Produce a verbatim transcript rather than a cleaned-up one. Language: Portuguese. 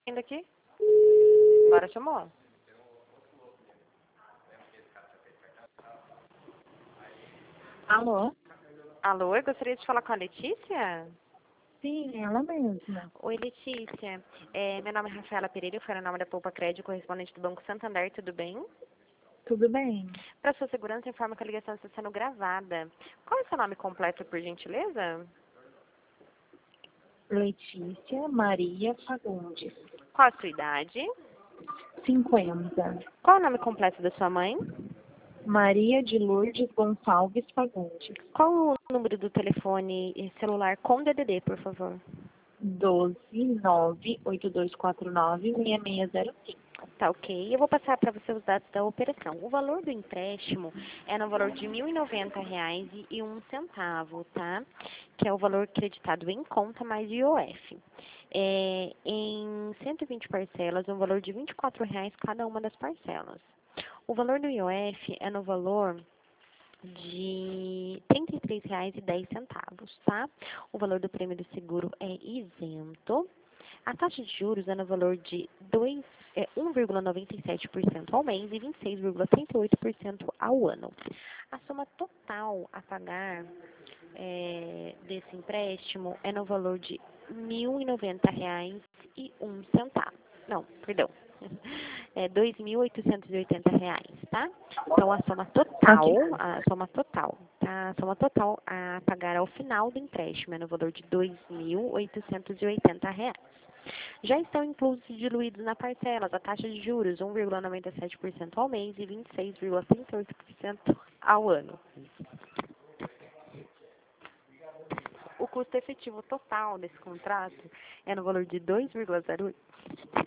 Ainda aqui? Agora chamou? Alô? Alô, eu gostaria de falar com a Letícia? Sim, ela mesma. Oi, Letícia. É, meu nome é Rafaela Pereira, eu fui o nome da Poupa Crédito, correspondente do Banco Santander, tudo bem? Tudo bem? Para sua segurança, informa que a ligação está sendo gravada. Qual é o seu nome completo, por gentileza? Letícia Maria Fagundes. Qual a sua idade? cinquenta. Qual é o nome completo da sua mãe? Maria de Lourdes Gonçalves Fagundes. Qual o número do telefone celular com D D D, por favor? doze nove oito dois quatro nove seis seis zero cinco. Tá ok. Eu vou passar para você os dados da operação. O valor do empréstimo é no valor de mil e noventa reais e um centavo, tá? Que é o valor creditado em conta mais I O F. É, em cento e vinte parcelas, um valor de vinte e quatro reais cada uma das parcelas. O valor do I O F é no valor de trinta e três reais e dez centavos, tá? O valor do prêmio do seguro é isento. A taxa de juros é no valor de dois, é, um vírgula noventa e sete por cento ao mês e vinte e seis vírgula trinta e oito por cento ao ano. A soma total a pagar é, desse empréstimo é no valor de mil e noventa reais e um centavo. Não, perdão. É dois mil oitocentos e oitenta reais, tá? Então, a soma total, Ok. a soma total, tá? A soma total a pagar ao final do empréstimo é no valor de dois mil oitocentos e oitenta reais. Já estão inclusos e diluídos na parcelas a taxa de juros um vírgula noventa e sete por cento ao mês e vinte e seis vírgula trinta e oito por cento ao ano. O custo efetivo total desse contrato é no valor de dois vírgula zero